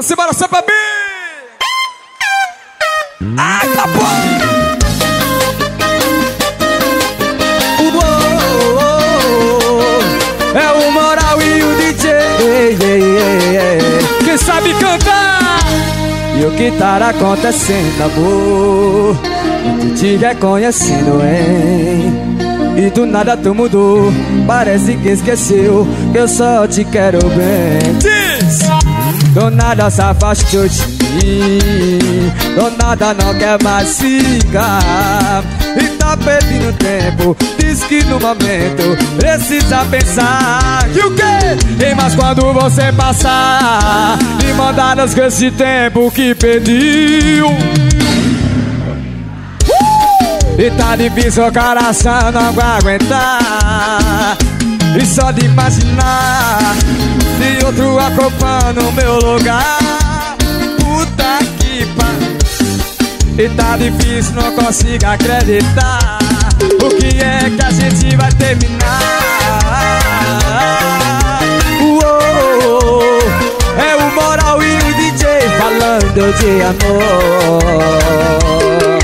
Simbora, Sapabi! Ai, tá bom! É o Moral e o DJ que sabe cantar. E o que tá acontecendo, amor? E tu te reconhecendo, hein? E do nada tu mudou. Parece que esqueceu que eu só te quero bem. Diz! Do nada se afastou de mim. Do nada não quer mais ficar. E tá perdendo tempo. Diz que no momento precisa pensar. E o quê? E mas quando você passar me mandadas com esse tempo que pediu. E tá difícil o coração não vai aguentar. E só de imaginar de outro ocupando o meu lugar. Puta que pariu. E tá difícil, não consigo acreditar. O que é que a gente vai terminar? Uou, é o Moral e o DJ falando de amor.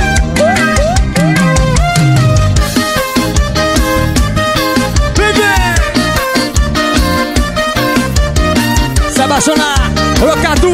Se apaixonar, Rocadu.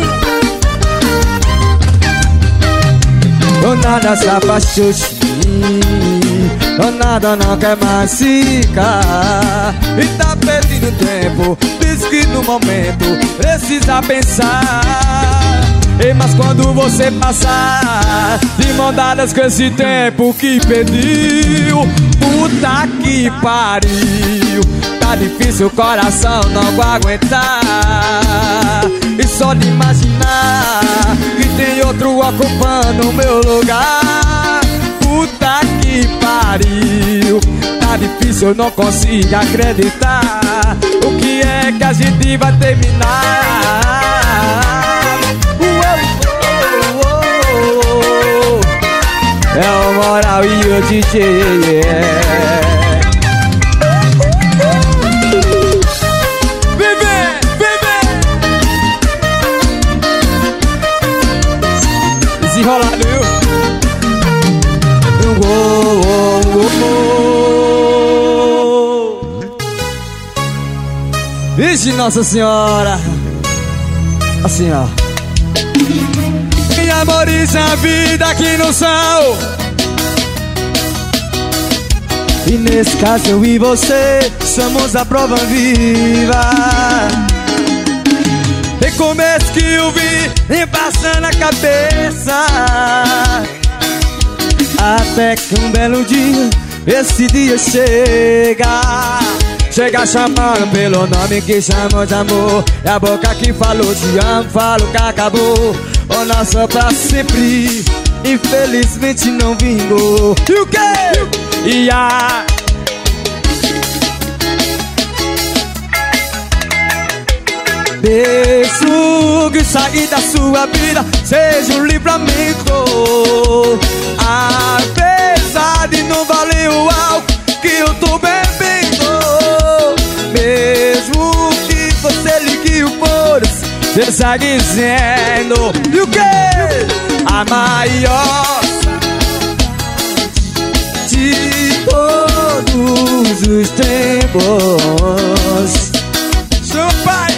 Do nada se afastou de mim. Do nada não quer mais ficar. E tá perdendo tempo. Diz que no momento precisa pensar. E mas quando você passar de mão dadas com esse tempo que pediu. Puta que pariu. Tá difícil, o coração não vai aguentar. E só de imaginar que tem outro ocupando o meu lugar. Puta que pariu. Tá difícil, eu não consigo acreditar. O que é que a gente vai terminar? É o Moral e o DJ. Desenrolado, viu? Vixe, Nossa Senhora. Assim, ó. Minha amores, a vida aqui no céu. E nesse caso eu e você somos a prova viva. Tem começo que eu vi me passando a cabeça. Até que um belo dia esse dia chega. Chega chamando pelo nome que chamou de amor. É a boca que falou te amo, falo que acabou. O nosso pra sempre, infelizmente não vingou. E o quê? E a... Beijo que sair da sua vida seja um livramento. Apesar de não valer o álcool que eu tô bebendo. Mesmo que você ligue o foda-se, você segue dizendo. E o quê? A maior de todos os tempos. Seu pai,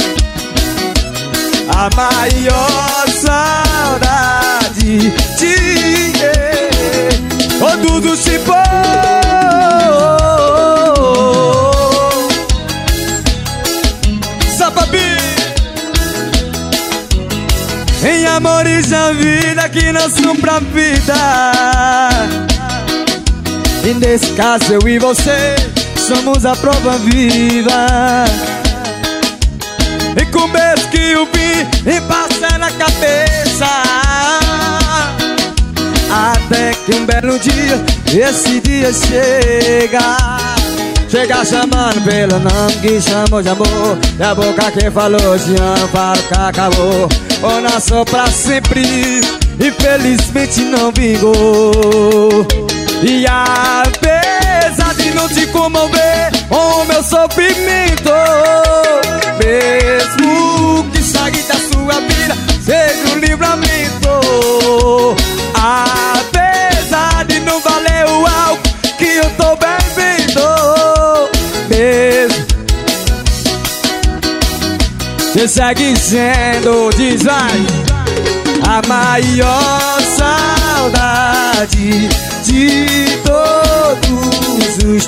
a maior saudade de todos os tempos. Sapabi. Em amores da vida que não são pra vida. E nesse caso eu e você somos a prova viva. E começo que eu vi me passar na cabeça. Até que um belo dia esse dia chega. Chega chamando pelo nome que chamou de amor. E a boca que falou te amo, falo que acabou. O nosso pra sempre, infelizmente não vingou. E apesar de não te comover o meu sofrimento, mesmo que saia da sua vida Cê segue sendo, diz vai, a maior saudade de todos os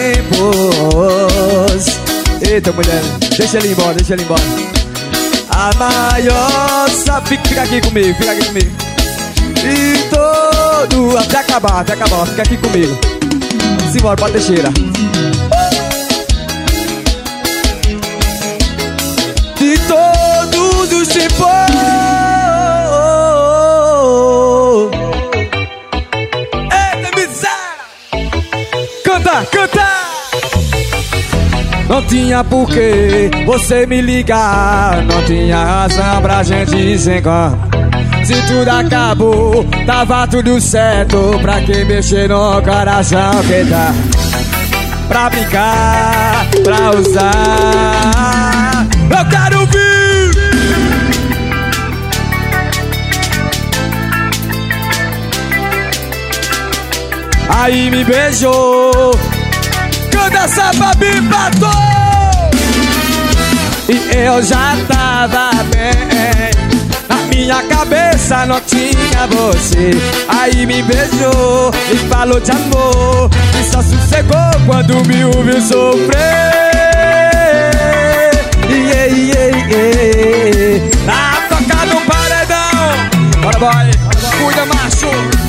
tempos. Eita, mulher, deixa ele embora, deixa ele embora. A maior saudade, fica aqui comigo, fica aqui comigo. E todo, até acabar, fica aqui comigo. Vamos embora pra Teixeira. De todos os tempos. Eita, miséria! Canta, canta! Não tinha porquê você me ligar, não tinha razão pra gente se encontrar. Se tudo acabou, tava tudo certo. Pra que mexer no coração que tá pra brincar, pra usar? Eu quero ouvir. Aí me beijou, canta essa babi batou. E eu já tava bem, na minha cabeça não tinha você. Aí me beijou e falou de amor, e só sossegou quando me ouviu sofrer. Tá tocado no paredão. Bora, boy, cuida, macho.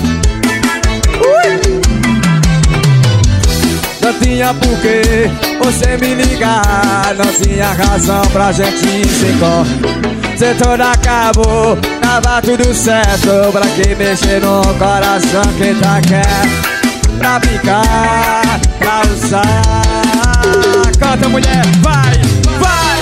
Não tinha porquê você me ligar, não tinha razão pra gente se encontrar. Se tudo acabou, tava tudo certo. Pra que mexer no coração que tá quer pra brincar, pra usar? Canta, mulher, vai, vai!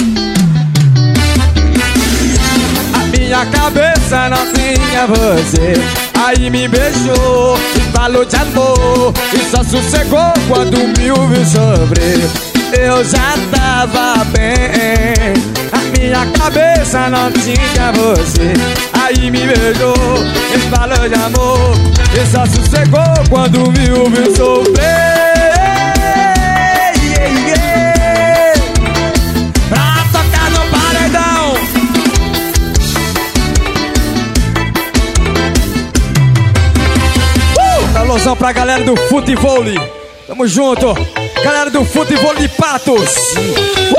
A minha cabeça não tinha você. Aí me beijou e falou de amor, e só sossegou quando me ouviu sofrer. Eu já tava bem, a minha cabeça não tinha você. Aí me beijou e falou de amor, e só sossegou quando me ouviu sofrer. Pra tocar no paredão. Alôzão pra galera do futebol. Tamo junto, galera do futebol de Patos.